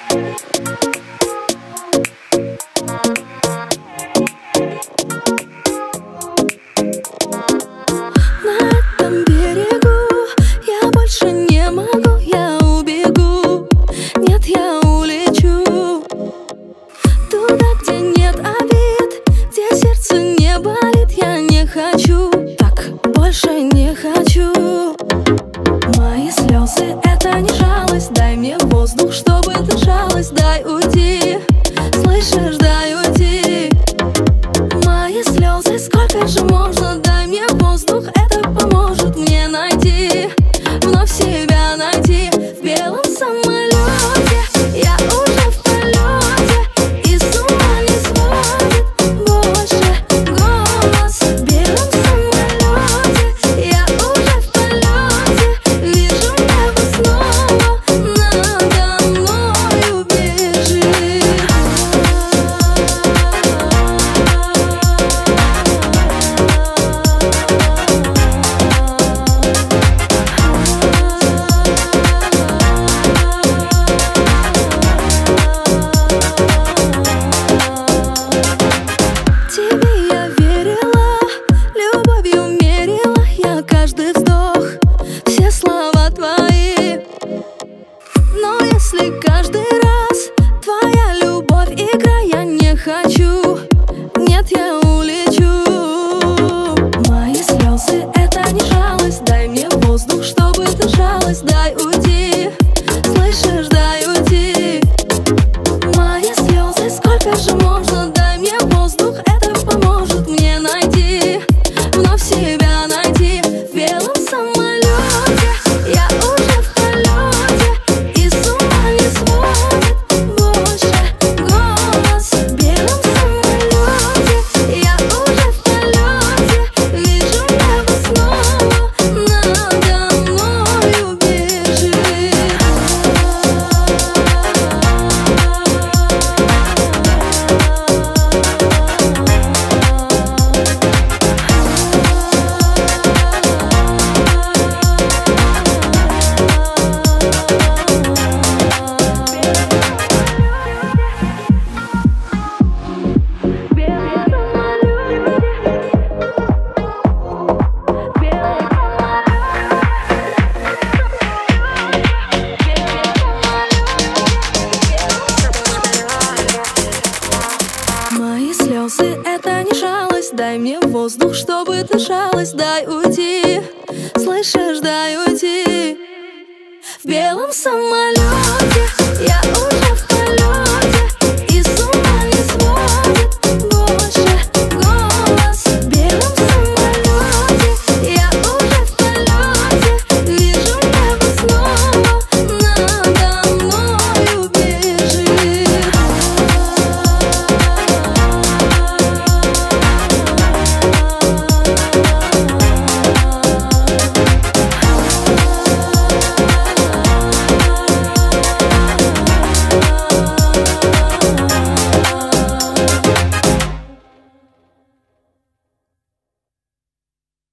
этом берегу я больше не могу, я убегу. Нет, я улечу туда, где нет обид, где сердце не болит. Я не хочу, так больше не хочу. Мои слезы — это не жалость. Дай мне воздух, чтобы дышалось. Дай уйти, слышишь, дай уйти. Мои слезы, сколько же можно? Дай мне воздух, это поможет мне найти, вновь себя найти. В белом самолете я уже в полете, и с ума не сводит больше голос. В белом самолете я уже в полете, вижу небо снова надо мною бежит. Тебе я верила, любовью мерила я каждый вздох, все слова твои. Но если каждый раз твоя любовь игра, я не хочу, нет, я улечу. Мои слезы — это не жалость. Дай мне воздух, чтобы дышалось. Дай уйти, слышишь, дай уйти. Мои слезы, сколько же можно? Дай мне воздух, это поможет мне найти, вновь себя найти. В белом самолете я уже в полете, и с ума не сводит больше голос. В белом самолете я уже в полете, вижу небо снова надо мною бежит. Мои слезы — это не жалость. Дай мне воздух, чтобы дышалось. Дай уйти, слышишь, дай уйти. В белом самолете